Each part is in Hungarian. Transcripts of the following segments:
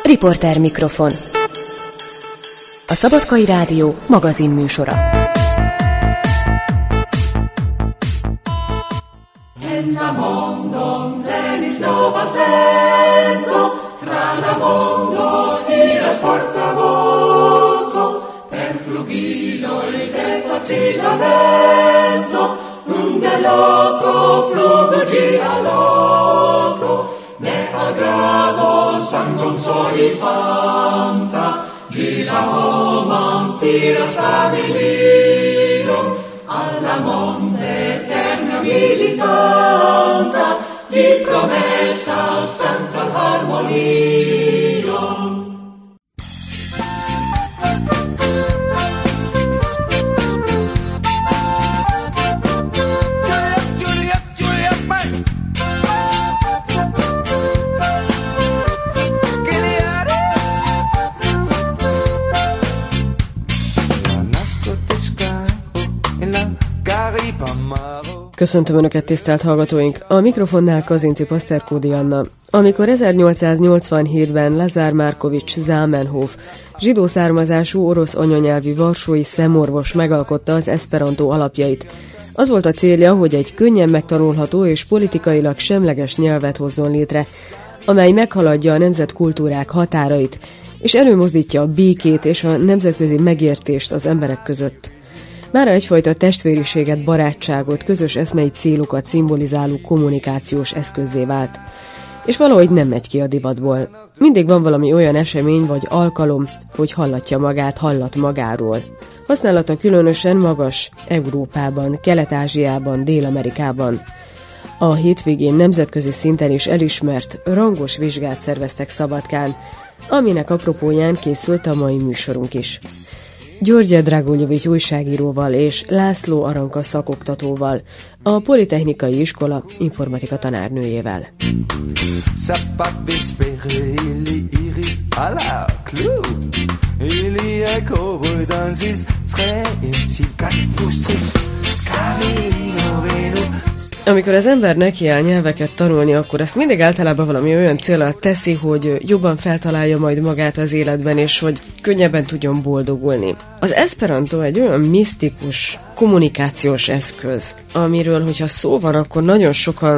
Riporter mikrofon. A Szabadkai Rádió magazin műsora. En mondo venis nova sento, tra la mondo iras porta voco, per flugilo e facilamento, unde loco flugo gira loco, ne agravo sangon soli fanta, gira homam tiras familion, alla monte eterna militanta, di promessa santa harmonia. Köszöntöm Önöket, tisztelt hallgatóink! A mikrofonnál Kazinci Paszterkódi Anna. Amikor 1887-ben Lazár Markovics Zamenhof, zsidó származású orosz anyanyelvű varsói szemorvos megalkotta az eszperantó alapjait, az volt a célja, hogy egy könnyen megtanulható és politikailag semleges nyelvet hozzon létre, amely meghaladja a nemzetkultúrák határait, és előmozdítja a békét és a nemzetközi megértést az emberek között. Mára egyfajta testvériséget, barátságot, közös eszmei célokat szimbolizáló kommunikációs eszközzé vált. És valahogy nem megy ki a divatból. Mindig van valami olyan esemény vagy alkalom, hogy hallat magáról. Használata különösen magas Európában, Kelet-Ázsiában, Dél-Amerikában. A hétvégén nemzetközi szinten is elismert, rangos vizsgát szerveztek Szabadkán, aminek apropóján készült a mai műsorunk is. György Dragoljevics újságíróval és László Aranka szakoktatóval, a Politechnikai Iskola informatika tanárnőjével. Amikor az ember nekiáll nyelveket tanulni, akkor ezt mindig általában valami olyan céllal teszi, hogy jobban feltalálja majd magát az életben, és hogy könnyebben tudjon boldogulni. Az eszperantó egy olyan misztikus kommunikációs eszköz, amiről, hogyha szó van, akkor nagyon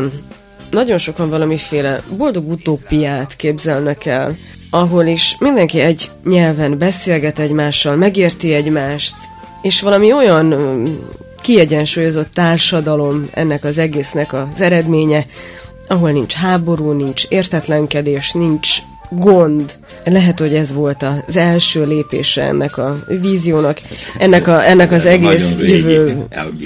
sokan valamiféle boldog utópiát képzelnek el, ahol is mindenki egy nyelven beszélget egymással, megérti egymást, és valami olyan kiegyensúlyozott társadalom ennek az egésznek az eredménye, ahol nincs háború, nincs értetlenkedés, nincs gond. Lehet, hogy ez volt az első lépése ennek a víziónak, ennek az egész jövő.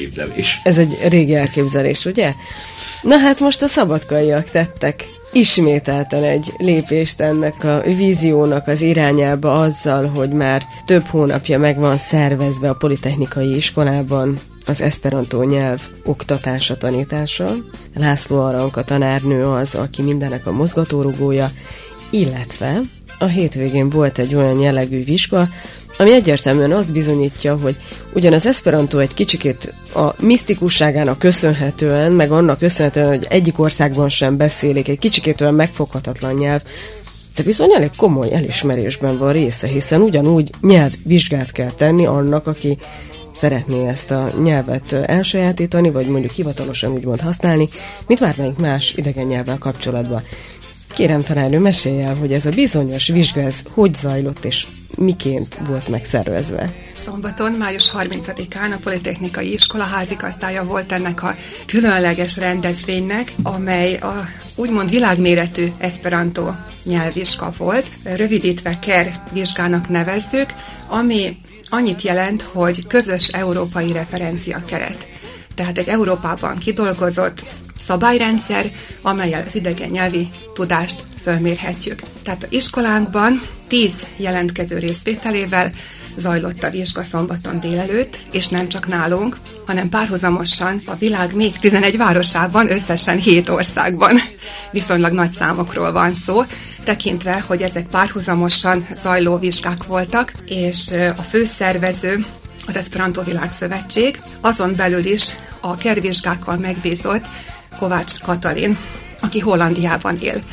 Ez egy régi elképzelés, ugye? Na hát most a szabadkaiak tettek ismételten egy lépést ennek a víziónak az irányába azzal, hogy már több hónapja meg van szervezve a Politechnikai Iskolában az eszperantó nyelv oktatása, tanítása. László Aranka tanárnő az, aki mindennek a mozgatórugója, illetve a hétvégén volt egy olyan jellegű vizsga, ami egyértelműen azt bizonyítja, hogy ugyan az eszperantó egy kicsikét a misztikusságának köszönhetően, meg annak köszönhetően, hogy egyik országban sem beszélik, egy kicsikét olyan megfoghatatlan nyelv, de bizony elég komoly elismerésben van része, hiszen ugyanúgy nyelvvizsgát kell tenni annak, aki szeretné ezt a nyelvet elsajátítani, vagy mondjuk hivatalosan úgymond használni, mint bármelyik más idegen nyelvvel kapcsolatban. Kérem tanárnő, mesélj el, hogy ez a bizonyos vizsga, ez hogy zajlott, és miként volt megszervezve? Szombaton, május 30-án a Politechnikai Iskola házigazdája volt ennek a különleges rendezvénynek, amely a úgymond világméretű eszperantó nyelvvizsga volt. Rövidítve KER vizsgának nevezzük, ami annyit jelent, hogy közös európai referenciakeret. Tehát egy Európában kidolgozott szabályrendszer, amellyel az idegen nyelvi tudást fölmérhetjük. Tehát az iskolánkban 10 jelentkező részvételével zajlott a vizsga szombaton délelőtt, és nem csak nálunk, hanem párhuzamosan a világ még 11 városában, összesen 7 országban. Viszonylag nagy számokról van szó, tekintve, hogy ezek párhuzamosan zajló vizsgák voltak, és a főszervező, az Eszperantó Világszövetség, azon belül is a KER vizsgákkal megbízott Kovács Katalin, aki Hollandiában él.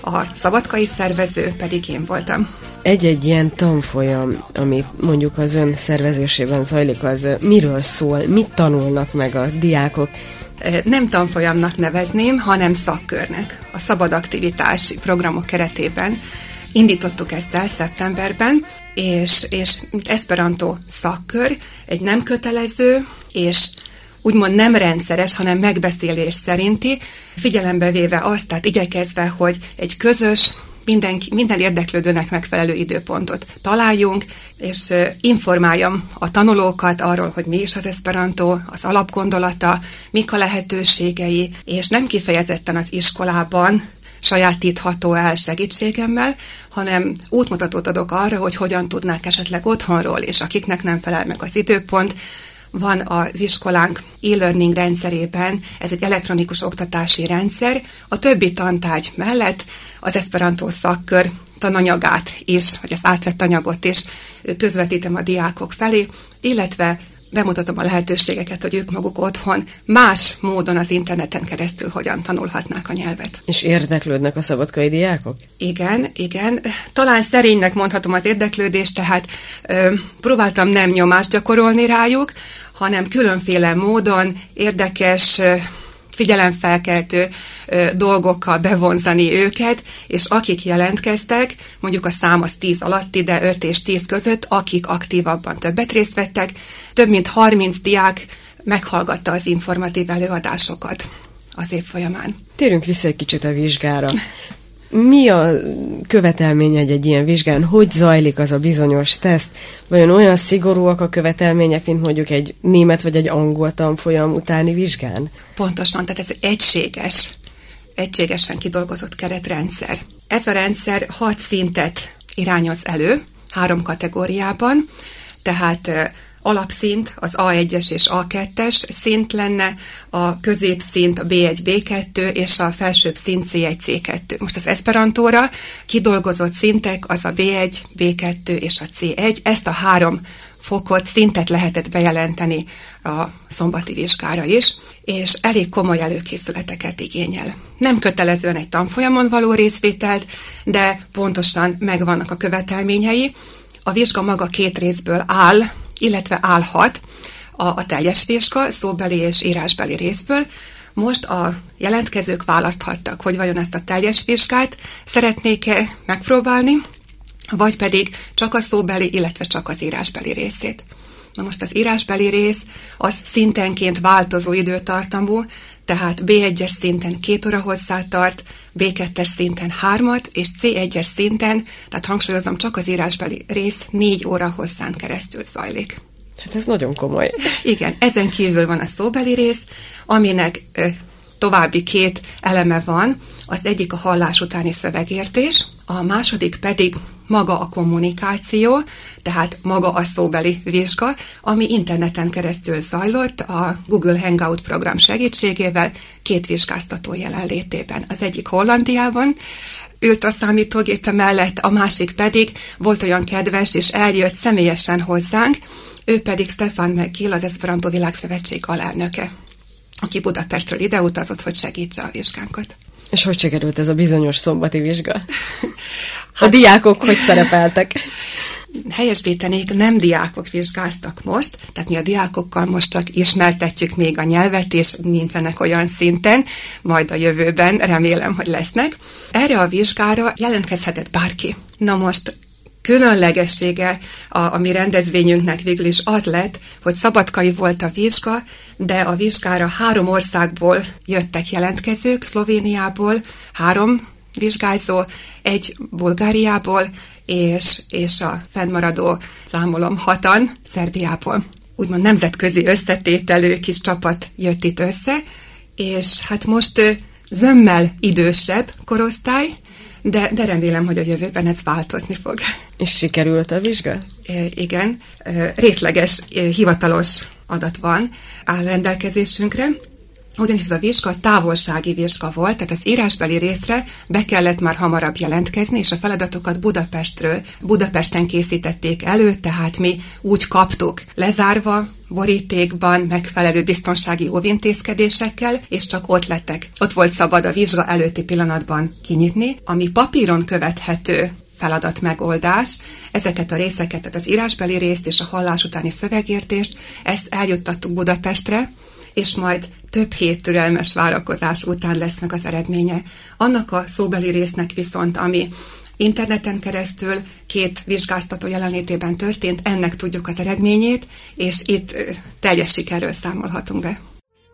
a szabadkai szervező pedig én voltam. Egy-egy ilyen tanfolyam, ami mondjuk az ön szervezésében zajlik, az miről szól? Mit tanulnak meg a diákok? Nem tanfolyamnak nevezném, hanem szakkörnek. A szabad aktivitási programok keretében indítottuk ezt el szeptemberben, és Esperanto szakkör egy nem kötelező, és úgymond nem rendszeres, hanem megbeszélés szerinti, figyelembe véve azt, tehát igyekezve, hogy egy közös, minden érdeklődőnek megfelelő időpontot találjunk, és informáljam a tanulókat arról, hogy mi is az Esperanto, az alapgondolata, mik a lehetőségei, és nem kifejezetten az iskolában sajátítható el segítségemmel, hanem útmutatót adok arra, hogy hogyan tudnák esetleg otthonról, és akiknek nem felel meg az időpont. Van az iskolánk e-learning rendszerében, ez egy elektronikus oktatási rendszer, a többi tantárgy mellett az Esperanto szakkör tananyagát is, vagy az átvett anyagot is közvetítem a diákok felé, illetve bemutatom a lehetőségeket, hogy ők maguk otthon más módon az interneten keresztül hogyan tanulhatnák a nyelvet. És érdeklődnek a szabadkai diákok? Igen. Talán szerénynek mondhatom az érdeklődést, tehát próbáltam nem nyomást gyakorolni rájuk, hanem különféle módon érdekes, figyelemfelkeltő dolgokkal bevonzani őket, és akik jelentkeztek, mondjuk a szám az 10 alatti, de 5 és 10 között, akik aktívabban többet részt vettek, több mint 30 diák meghallgatta az informatív előadásokat az év folyamán. Térjünk vissza egy kicsit a vizsgára. Mi a követelmény egy ilyen vizsgán? Hogy zajlik az a bizonyos teszt? Vajon olyan szigorúak a követelmények, mint mondjuk egy német vagy egy angol tanfolyam utáni vizsgán? Pontosan, tehát ez egységesen kidolgozott keretrendszer. Ez a rendszer 6 szintet irányoz elő, 3 kategóriában, tehát alapszint az A1-es és A2-es szint lenne, a középszint a B1, B2 és a felsőbb szint C1, C2. Most az Esperantóra kidolgozott szintek az a B1, B2 és a C1. Ezt a 3 fokot, szintet lehetett bejelenteni a szombati vizsgára is, és elég komoly előkészületeket igényel. Nem kötelezően egy tanfolyamon való részvételt, de pontosan megvannak a követelményei. A vizsga maga 2 részből áll, illetve állhat a teljes vizsga, szóbeli és írásbeli részből. Most a jelentkezők választhattak, hogy vajon ezt a teljes vizsgát szeretnék-e megpróbálni, vagy pedig csak a szóbeli, illetve csak az írásbeli részét. Na most az írásbeli rész az szintenként változó időtartamú, tehát B1-es szinten 2 óra hosszá tart, B2-es szinten 3-at, és C1-es szinten, tehát hangsúlyozom, csak az írásbeli rész 4 óra hosszán keresztül zajlik. Hát ez nagyon komoly. Igen, ezen kívül van a szóbeli rész, aminek további 2 eleme van, az egyik a hallás utáni szövegértés, a második pedig maga a kommunikáció, tehát maga a szóbeli vizsga, ami interneten keresztül zajlott a Google Hangout program segítségével 2 vizsgáztató jelenlétében. Az egyik Hollandiában ült a számítógépe mellett, a másik pedig volt olyan kedves, és eljött személyesen hozzánk, ő pedig Stefan McGill, az Esperanto Világszövetség alelnöke, aki Budapestről ide utazott, hogy segítse a vizsgánkat. És hogy sikerült ez a bizonyos szombati vizsga? A diákok hogy szerepeltek? Helyesbítenék, nem diákok vizsgáztak most, tehát mi a diákokkal most csak ismertetjük még a nyelvet, és nincsenek olyan szinten, majd a jövőben remélem, hogy lesznek. Erre a vizsgára jelentkezhetett bárki. Na most különlegessége a mi rendezvényünknek végül is az lett, hogy szabadkai volt a vizsga, de a vizsgára 3 országból jöttek jelentkezők, Szlovéniából 3 vizsgázó, 1 Bulgáriából, és a fennmaradó, számolom, 6-an Szerbiából. Úgymond nemzetközi összetételű kis csapat jött itt össze, és hát most zömmel idősebb korosztály, de remélem, hogy a jövőben ez változni fog. És sikerült a vizsga? Igen, részleges, hivatalos adat áll rendelkezésünkre. ugyanis ez a vizsga távolsági vizsga volt, tehát az írásbeli részre be kellett már hamarabb jelentkezni, és a feladatokat Budapesten készítették elő, tehát mi úgy kaptuk lezárva, borítékban, megfelelő biztonsági óvintézkedésekkel, és csak ott volt szabad a vizsga előtti pillanatban kinyitni, ami papíron követhető feladatmegoldás, ezeket a részeket, tehát az írásbeli részt és a hallás utáni szövegértést, ezt eljuttattuk Budapestre, és majd több hét türelmes várakozás után lesz meg az eredménye. Annak a szóbeli résznek viszont, ami interneten keresztül 2 vizsgáztató jelenlétében történt, ennek tudjuk az eredményét, és itt teljes sikerről számolhatunk be.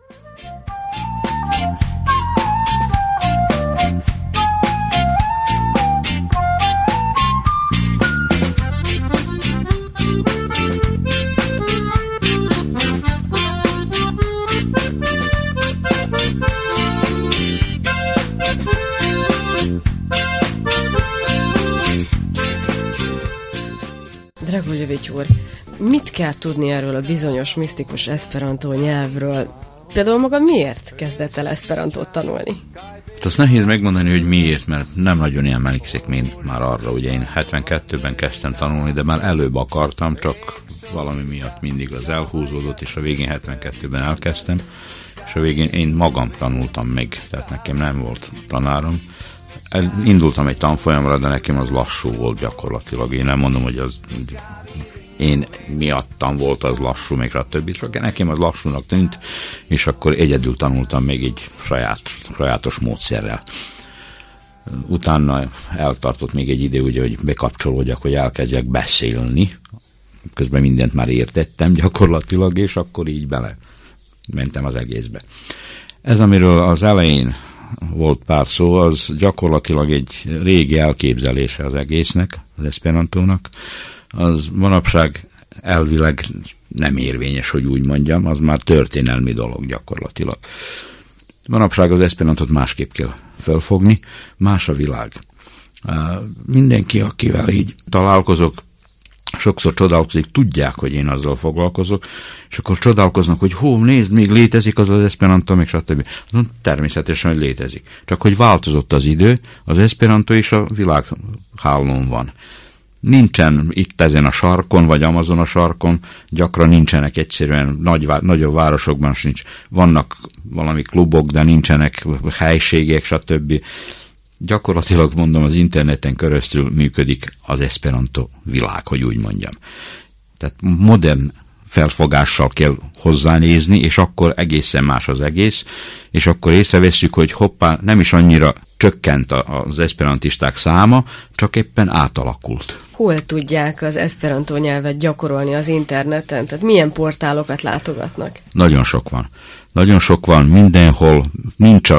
Draguljevics úr, mit kell tudni erről a bizonyos misztikus eszperantó nyelvről? Például maga miért kezdett el eszperantót tanulni? Azt nehéz megmondani, hogy miért, mert nem nagyon emlékszik már arra. Ugye én 72-ben kezdtem tanulni, de már előbb akartam, csak valami miatt mindig az elhúzódott, és a végén 72-ben elkezdtem, és a végén én magam tanultam meg, tehát nekem nem volt tanárom. Indultam egy tanfolyamra, de nekem az lassú volt gyakorlatilag. Én nem mondom, hogy az én miattam volt az lassú, még stb. Csak nekem az lassúnak tűnt, és akkor egyedül tanultam még egy sajátos módszerrel. Utána eltartott még egy idő, ugye, hogy bekapcsolódjak, hogy elkezdjek beszélni. Közben mindent már értettem gyakorlatilag, és akkor így bele mentem az egészbe. Ez, amiről az elején volt pár szó, az gyakorlatilag egy régi elképzelése az egésznek, az eszperantónak. Az manapság elvileg nem érvényes, hogy úgy mondjam, az már történelmi dolog gyakorlatilag. Manapság az eszperantót másképp kell felfogni, más a világ. Mindenki, akivel így találkozok, sokszor csodálkozik, tudják, hogy én azzal foglalkozok, és akkor csodálkoznak, hogy nézd, még létezik az eszperantó, még stb. Természetesen, hogy létezik. Csak hogy változott az idő, az eszperantó is a világhálón van. Nincsen itt ezen a sarkon, vagy Amazon a sarkon, gyakran nincsenek egyszerűen, nagyobb városokban sincs. Vannak valami klubok, de nincsenek helységek, stb. Gyakorlatilag mondom, az interneten keresztül működik az eszperantó világ, hogy úgy mondjam. Tehát modern felfogással kell hozzánézni, és akkor egészen más az egész, és akkor észrevesszük, hogy hoppá, nem is annyira csökkent az eszperantisták száma, csak éppen átalakult. Hol tudják az eszperantó nyelvet gyakorolni az interneten? Tehát milyen látogatnak? Nagyon sok van. Nagyon sok van, mindenhol nincs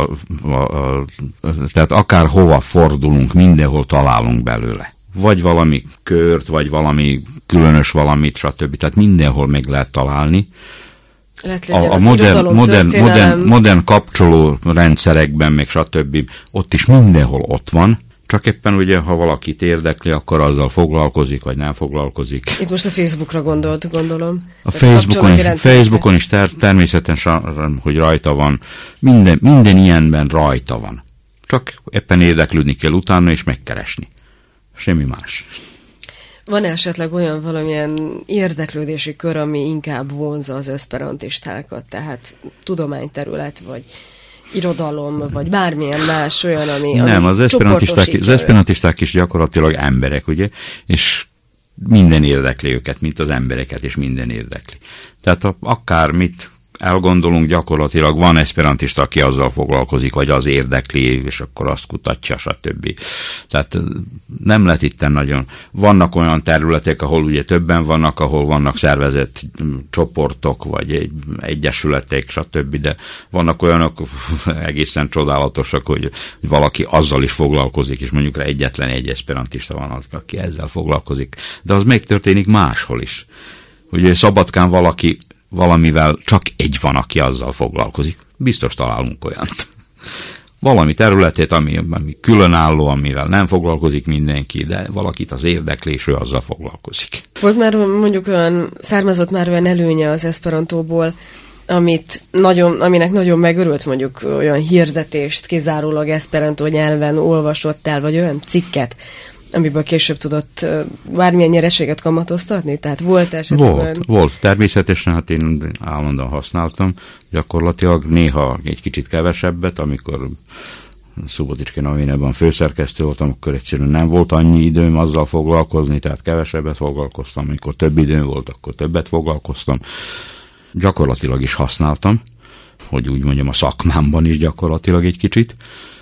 tehát akárhova fordulunk, mindenhol találunk belőle. Vagy valami kört, vagy valami különös valamit, stb. Tehát mindenhol meg lehet találni. A modern kapcsoló rendszerekben, meg stb. Ott is mindenhol ott van. Csak éppen ugye, ha valakit érdekli, akkor azzal foglalkozik, vagy nem foglalkozik. Itt most a Facebookra gondolom. A Facebookon is természetesen, hogy rajta van. Minden ilyenben rajta van. Csak éppen érdeklődni kell utána, és megkeresni. Semmi más. Van esetleg olyan valamilyen érdeklődési kör, ami inkább vonza az eszperantistákat, tehát tudományterület, vagy irodalom, vagy bármilyen más olyan, ami nem, az eszperantisták is gyakorlatilag emberek, ugye, és minden érdekli őket, mint az embereket, és minden érdekli. Tehát akármit elgondolunk, gyakorlatilag van eszperantista, aki azzal foglalkozik, vagy az érdekli, és akkor azt kutatja, stb. Tehát nem lehet itten nagyon. Vannak olyan területek, ahol ugye többen vannak, ahol vannak szervezett csoportok, vagy egyesületek, stb. De vannak olyanok egészen csodálatosak, hogy valaki azzal is foglalkozik, és mondjuk rá egyetlen egy eszperantista van az, aki ezzel foglalkozik. De az megtörténik máshol is. Ugye Szabadkán valamivel csak egy van, aki azzal foglalkozik. Biztos találunk olyant. Valami területét, ami különálló, amivel nem foglalkozik mindenki, de valakit az érdeklés, ő azzal foglalkozik. Volt már mondjuk származott már olyan előnye az eszperantóból, aminek nagyon megörült, mondjuk olyan hirdetést kizárólag eszperantó nyelven olvasott el, vagy olyan cikket, amiből később tudott bármilyen nyereséget kamatoztatni? Tehát volt esetleg? Volt. Természetesen, hát én állandóan használtam. Gyakorlatilag néha egy kicsit kevesebbet, amikor Szuboticski Novinában főszerkesztő voltam, akkor egyszerűen nem volt annyi időm azzal foglalkozni, tehát kevesebbet foglalkoztam. Amikor több időm volt, akkor többet foglalkoztam. Gyakorlatilag is használtam, hogy úgy mondjam, a szakmámban is gyakorlatilag egy kicsit.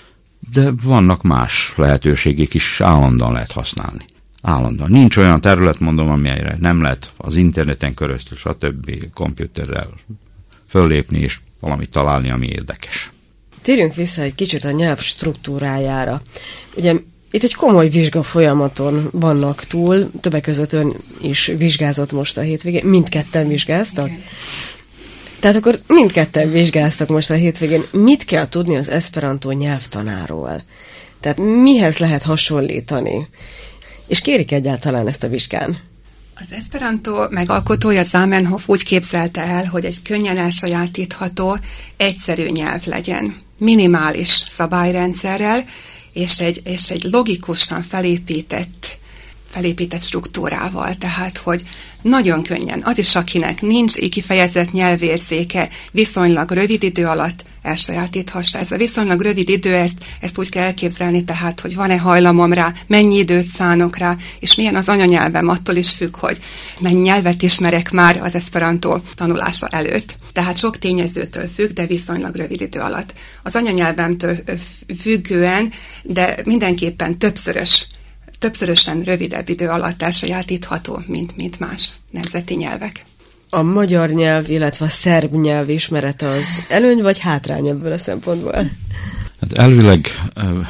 De vannak más lehetőségek is, állandóan lehet használni. Állandóan. Nincs olyan terület, mondom, amelyre nem lehet az interneten keresztül, stb. Komputerrel föllépni és valamit találni, ami érdekes. Térjünk vissza egy kicsit a nyelv struktúrájára. Ugye itt egy komoly vizsga folyamaton vannak túl, többek között ön is vizsgázott most a hétvégén, mindketten vizsgáztak? Tehát akkor mindketten vizsgáztak most a hétvégén. Mit kell tudni az eszperantó nyelvtanáról? Tehát mihez lehet hasonlítani? És kérik egyáltalán ezt a vizsgán? Az eszperantó megalkotója Zamenhof úgy képzelte el, hogy egy könnyen elsajátítható, egyszerű nyelv legyen. Minimális szabályrendszerrel, és egy logikusan felépített struktúrával, tehát, hogy nagyon könnyen, az is, akinek nincs így kifejezett nyelvérzéke, viszonylag rövid idő alatt elsajátíthassa. Ez a viszonylag rövid idő, ezt úgy kell elképzelni, tehát, hogy van-e hajlamom rá, mennyi időt szánok rá, és milyen az anyanyelvem, attól is függ, hogy mennyi nyelvet ismerek már az eszperantó tanulása előtt. Tehát sok tényezőtől függ, de viszonylag rövid idő alatt. Az anyanyelvemtől függően, de mindenképpen többszörösen rövidebb idő alatt elsajátítható, mint más nemzeti nyelvek. A magyar nyelv, illetve a szerb nyelv ismerete az előny vagy hátrány ebből a szempontból? Hát elvileg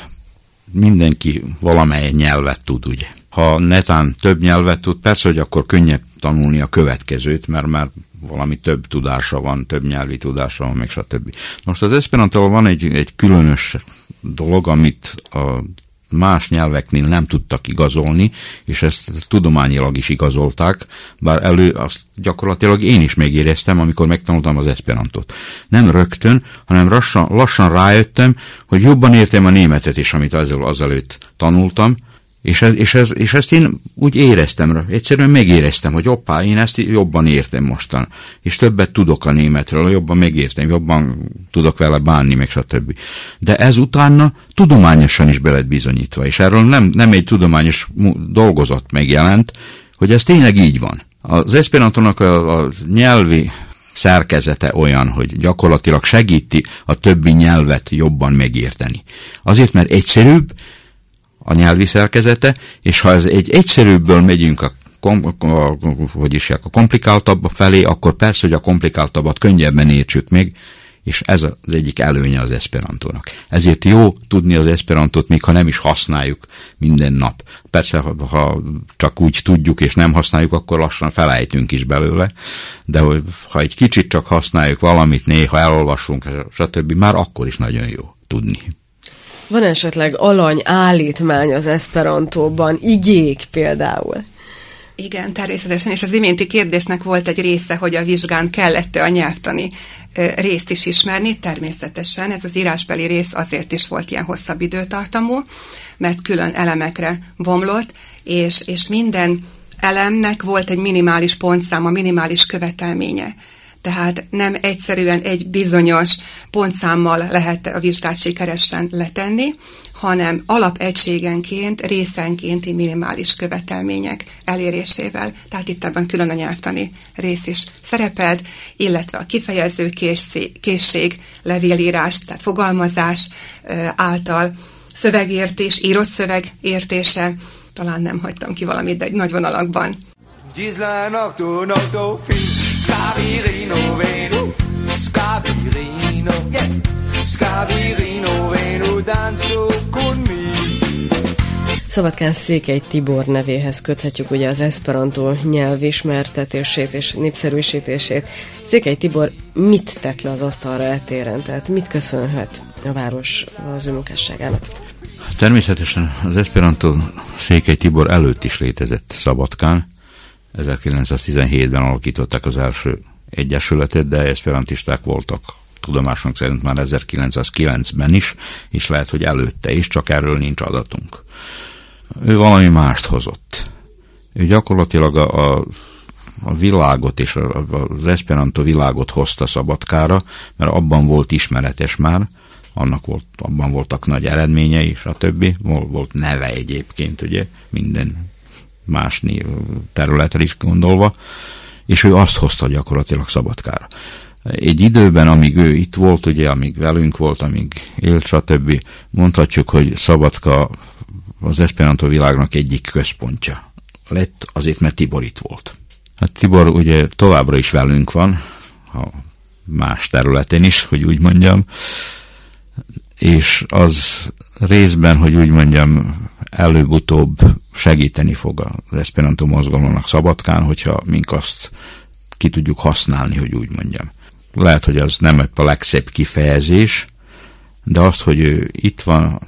mindenki valamely nyelvet tud, ugye. Ha netán több nyelvet tud, persze, hogy akkor könnyebb tanulni a következőt, mert már valami több tudása van, több nyelvi tudása van, még stb. Most az eszperantóval van egy különös dolog, amit a más nyelveknél nem tudtak igazolni, és ezt tudományilag is igazolták, bár azt gyakorlatilag én is megéreztem, amikor megtanultam az eszperantót. Nem rögtön, hanem lassan rájöttem, hogy jobban értem a németet is, amit azelőtt tanultam, és ezt én úgy éreztem, egyszerűen megéreztem, hogy hoppá, én ezt jobban értem mostan, és többet tudok a németről, jobban megértem, jobban tudok vele bánni, meg stb. De ez utána tudományosan is be lett bizonyítva, és erről nem egy tudományos dolgozat megjelent, hogy ez tényleg így van. Az eszperantónak a nyelvi szerkezete olyan, hogy gyakorlatilag segíti a többi nyelvet jobban megérteni. Azért, mert egyszerűbb a nyelvi szerkezete, és ha ez egy egyszerűbből megyünk a komplikáltabb felé, akkor persze, hogy a komplikáltabbat könnyebben értsük meg, és ez az egyik előnye az eszperantónak. Ezért jó tudni az eszperantót, még ha nem is használjuk minden nap. Persze, ha csak úgy tudjuk és nem használjuk, akkor lassan felejtünk is belőle, de ha egy kicsit csak használjuk valamit, néha elolvassunk, stb., már akkor is nagyon jó tudni. Van esetleg alany állítmány az eszperantóban, igék például? Igen, természetesen, és az iménti kérdésnek volt egy része, hogy a vizsgán kellett-e a nyelvtani részt is ismerni. Természetesen ez az írásbeli rész azért is volt ilyen hosszabb időtartamú, mert külön elemekre bomlott, és minden elemnek volt egy minimális pontszáma, minimális követelménye. Tehát nem egyszerűen egy bizonyos pontszámmal lehet a vizsgát sikeresen letenni, hanem alapegységenként, részenkénti minimális követelmények elérésével. Tehát itt ebben külön a nyelvtani rész is szerepelt, illetve a kifejező készség, levélírás, tehát fogalmazás által szövegértés, írott szöveg értése, talán nem hagytam ki valamit, de egy nagy vonalakban. Scavirino veno, scavirino, yeah. Scavirino veno, danzo con me. Szabadkán Székely Tibor nevéhez köthetjük ugye az eszperantó nyelv ismertetését és népszerűsítését. Székely Tibor mit tett le az asztalra eltéren? Tehát mit köszönhet a város az ő munkásságának? Természetesen az eszperantó Székely Tibor előtt is létezett Szabadkán. 1917-ben alakították az első egyesületet, de eszperantisták voltak tudomásunk szerint már 1909-ben is, és lehet, hogy előtte is, csak erről nincs adatunk. Ő valami mást hozott. Ő gyakorlatilag a világot és az eszperantó világot hozta Szabadkára, mert abban volt ismeretes már, abban voltak nagy eredményei, stb. Volt neve egyébként, ugye, minden más területre is gondolva, és ő azt hozta gyakorlatilag Szabadkára. Egy időben, amíg ő itt volt, ugye, amíg velünk volt, amíg élt, stb., mondhatjuk, hogy Szabadka az eszperantó világnak egyik központja lett, azért, mert Tibor itt volt. Hát Tibor ugye továbbra is velünk van, a más területen is, hogy úgy mondjam, és az részben, hogy úgy mondjam, előbb-utóbb segíteni fog az eszperantó mozgalomnak Szabadkán, hogyha mink azt ki tudjuk használni, hogy úgy mondjam. Lehet, hogy az nem a legszebb kifejezés, de azt, hogy ő itt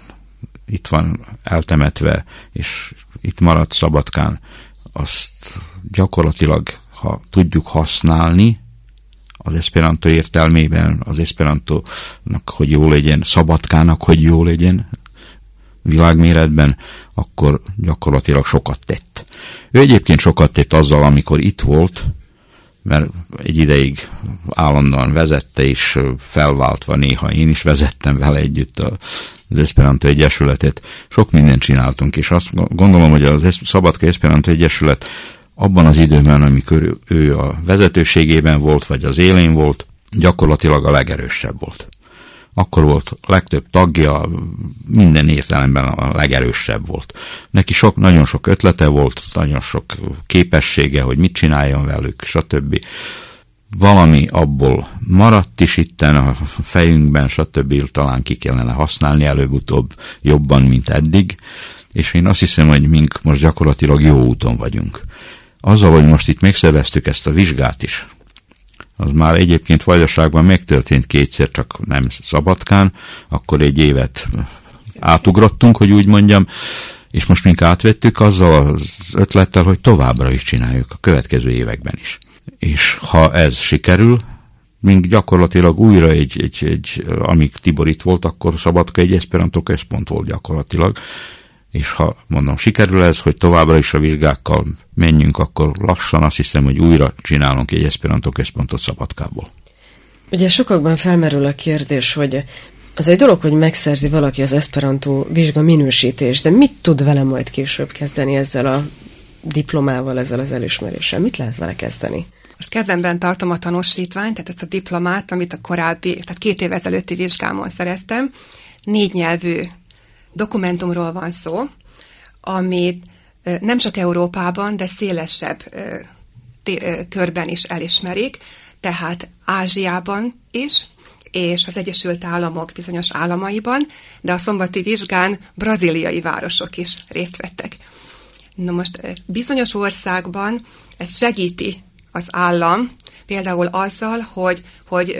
van eltemetve, és itt maradt Szabadkán, azt gyakorlatilag, ha tudjuk használni, az eszperantó értelmében, az eszperantónak, hogy jó legyen, Szabadkának, hogy jó legyen, világméretben, akkor gyakorlatilag sokat tett. Ő egyébként sokat tett azzal, amikor itt volt, mert egy ideig állandóan vezette, és felváltva néha én is vezettem vele együtt az Eszperantó Egyesületet. Sok mindent csináltunk, és azt gondolom, hogy a Szabadka Eszperantó Egyesület abban az időben, amikor ő a vezetőségében volt, vagy az élén volt, gyakorlatilag a legerősebb volt. Akkor volt a legtöbb tagja, minden értelemben a legerősebb volt. Neki nagyon sok ötlete volt, nagyon sok képessége, hogy mit csináljon velük, stb. Valami abból maradt is itten a fejünkben, stb. Talán ki kellene használni előbb-utóbb jobban, mint eddig, és én azt hiszem, hogy mink most gyakorlatilag jó úton vagyunk. Azzal, hogy most itt megszerveztük ezt a vizsgát is, az már egyébként Vajdaságban megtörtént kétszer, csak nem Szabadkán, akkor egy évet átugrottunk, hogy úgy mondjam, és most mink átvettük azzal az ötlettel, hogy továbbra is csináljuk a következő években is. És ha ez sikerül, mink gyakorlatilag újra amíg Tibor itt volt, akkor Szabadka egy eszperantó központ volt gyakorlatilag, és ha mondom, sikerül ez, hogy továbbra is a vizsgákkal menjünk, akkor lassan azt hiszem, hogy újra csinálunk egy eszperantó központot Szabadkából. Ugye sokakban felmerül a kérdés, hogy az egy dolog, hogy megszerzi valaki az eszperantó vizsga minősítést, de mit tud vele majd később kezdeni ezzel a diplomával, ezzel az elismeréssel? Mit lehet vele kezdeni? Most kezemben tartom a tanúsítványt, tehát ezt a diplomát, amit a korábbi, tehát 2 év ezelőtti vizsgámon szereztem. 4 nyelvű dokumentumról van szó, amit nem csak Európában, de szélesebb körben is elismerik, tehát Ázsiában is, és az Egyesült Államok bizonyos államaiban, de a szombati vizsgán brazíliai városok is részt vettek. Na most bizonyos országban ez segíti az állam, például azzal, hogy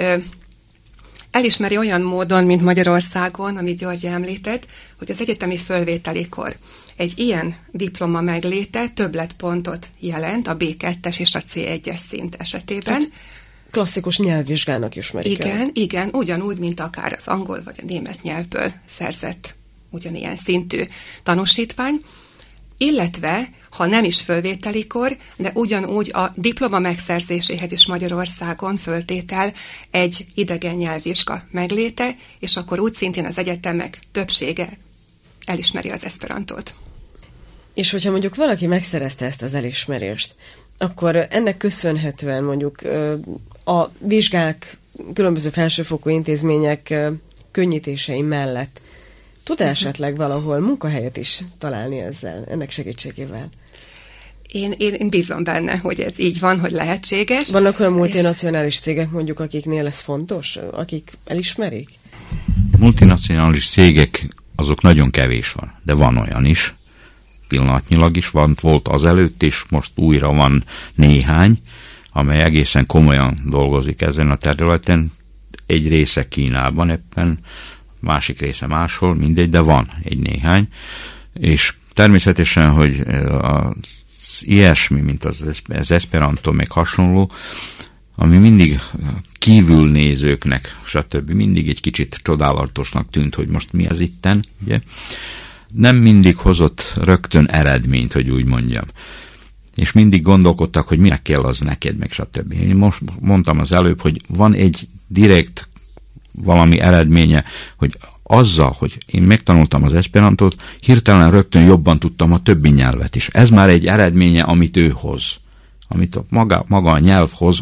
elismeri olyan módon, mint Magyarországon, amit György említett, hogy az egyetemi fölvételikor egy ilyen diploma megléte többletpontot jelent a B2-es és a C1-es szint esetében. Tehát klasszikus nyelvvizsgának ismerik el. Igen, ugyanúgy, mint akár az angol vagy a német nyelvből szerzett ugyanilyen szintű tanúsítvány, illetve, ha nem is fölvételikor, de ugyanúgy a diploma megszerzéséhez is Magyarországon föltétel egy idegen nyelvvizsga megléte, és akkor úgy szintén az egyetemek többsége elismeri az eszperantót. És hogyha mondjuk valaki megszerezte ezt az elismerést, akkor ennek köszönhetően mondjuk a vizsgák, különböző felsőfokú intézmények könnyítései mellett tud-e esetleg valahol munkahelyet is találni ezzel, ennek segítségével? Én bízom benne, hogy ez így van, hogy lehetséges. Vannak olyan multinacionális cégek mondjuk, akiknél ez fontos, akik elismerik? Multinacionális cégek, azok nagyon kevés van, de van olyan is. Pillanatnyilag is volt azelőtt, és most újra van néhány, amely egészen komolyan dolgozik ezen a területen. Egy része Kínában éppen, másik része máshol, mindegy, de van egy néhány. És természetesen, hogy az ilyesmi, mint az eszperantó, meg hasonló, ami mindig kívülnézőknek, stb. Mindig egy kicsit csodálatosnak tűnt, hogy most mi az itten, ugye? Nem mindig hozott rögtön eredményt, hogy úgy mondjam. És mindig gondolkodtak, hogy minek kell az neked, meg stb. Én most mondtam az előbb, hogy van egy direkt valami eredménye, hogy azzal, hogy én megtanultam az eszperantót, hirtelen rögtön jobban tudtam a többi nyelvet is. Ez már egy eredménye, amit ő hoz. Amit maga a nyelv hoz,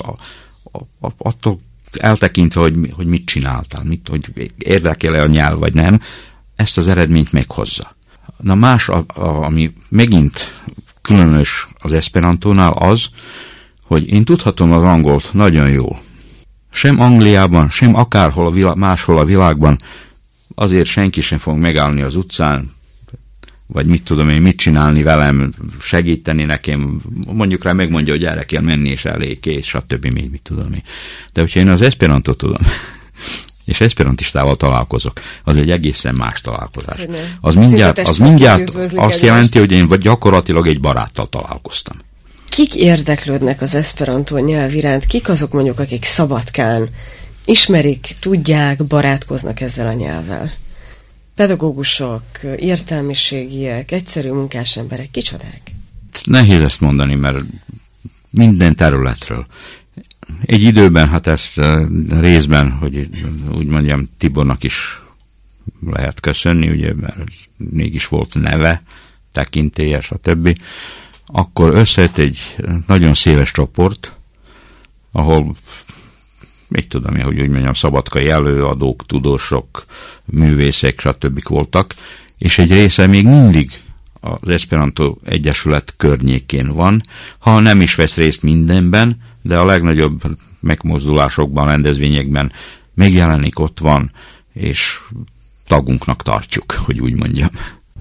attól eltekintve, hogy mit csináltál, hogy érdekel-e a nyelv, vagy nem, ezt az eredményt meghozza. Na más, ami megint különös az eszperantónál az, hogy én tudhatom az angolt nagyon jól. Sem Angliában, sem akárhol máshol a világban azért senki sem fog megállni az utcán, vagy mit tudom én, mit csinálni velem, segíteni nekem, mondjuk rá megmondja, hogy erre kell menni, és elég, kész, stb. Mit tudom én. De hogyha én az eszperantót tudom, és eszperantistával találkozok, az egy egészen más találkozás. Az mindjárt azt jelenti, hogy én gyakorlatilag egy baráttal találkoztam. Kik érdeklődnek az eszperantó nyelv iránt? Kik azok mondjuk, akik Szabadkán ismerik, tudják, barátkoznak ezzel a nyelvvel? Pedagógusok, értelmiségiek, egyszerű munkásemberek, kicsodák? Nehéz ezt mondani, mert minden területről. Egy időben, hát ezt részben, hogy úgy mondjam, Tibornak is lehet köszönni, ugye, mert mégis volt neve, tekintélye, stb. Akkor összejött egy nagyon széles csoport, ahol, mit tudom én, hogy úgy mondjam, szabadkai előadók, tudósok, művészek, stb. Voltak, és egy része még mindig az Esperanto Egyesület környékén van, ha nem is vesz részt mindenben, de a legnagyobb megmozdulásokban, rendezvényekben megjelenik, ott van, és tagunknak tartjuk, hogy úgy mondjam.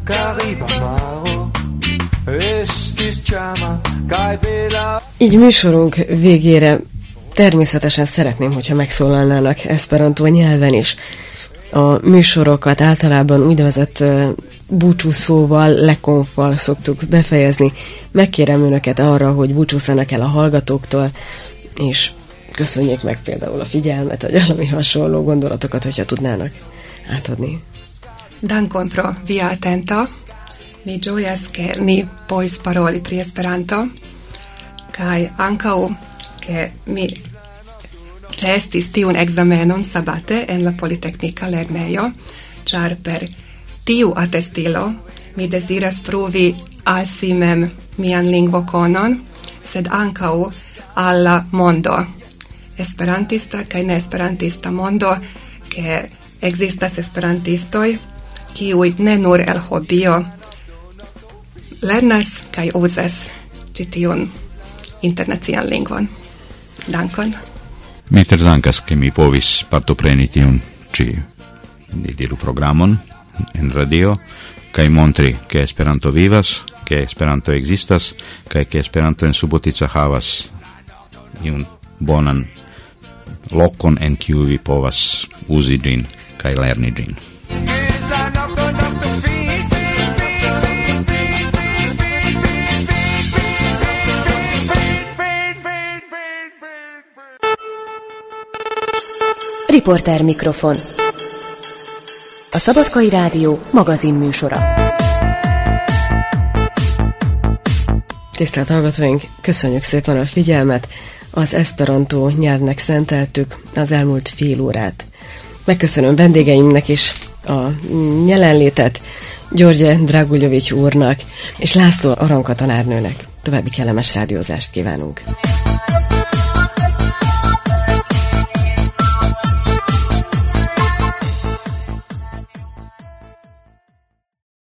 Így műsorunk végére természetesen szeretném, hogyha megszólalnának eszperantó nyelven is. A műsorokat általában úgynevezett búcsúszóval, lekonfval szoktuk befejezni. Megkérem önöket arra, hogy búcsúzzanak el a hallgatóktól, és köszönjék meg például a figyelmet, vagy valami hasonló gondolatokat, hogyha tudnának átadni. Dankon pro via attenta, mi gioias che ni pois paroli pri Esperanto, kai ancau che mi cestis tiun examenon sabate en la Politecnica Lernejo, char per tiu attestilo mi desiras provi al si mem mian lingvokonon, sed ancau alla mondo esperantista kai ne esperantista mondo, che existas esperantistoi kiuj ne nur el hobbio lernas kai uzas ĉi tiun internacian lingvon. Dankon. Mi tre dankas, ke mi povis partopreni tiun ĉi diru programon en radio kaj montri, ke Esperanto vivas, ke Esperanto ekzistas kaj ke Esperanto en Subotica havas iun bonan lokon, en kiu vi povas uzi ĝin kaj lerni ĝin. Riporter mikrofon. A Szabadkai Rádió magazin műsora. Tisztelt hallgatóink, köszönjük szépen a figyelmet. Az eszperantó nyelvnek szenteltük az elmúlt fél órát. Megköszönöm vendégeimnek is a jelenlétet, György Draguljovics úrnak és László Aranka tanárnőnek. További kellemes rádiózást kívánunk.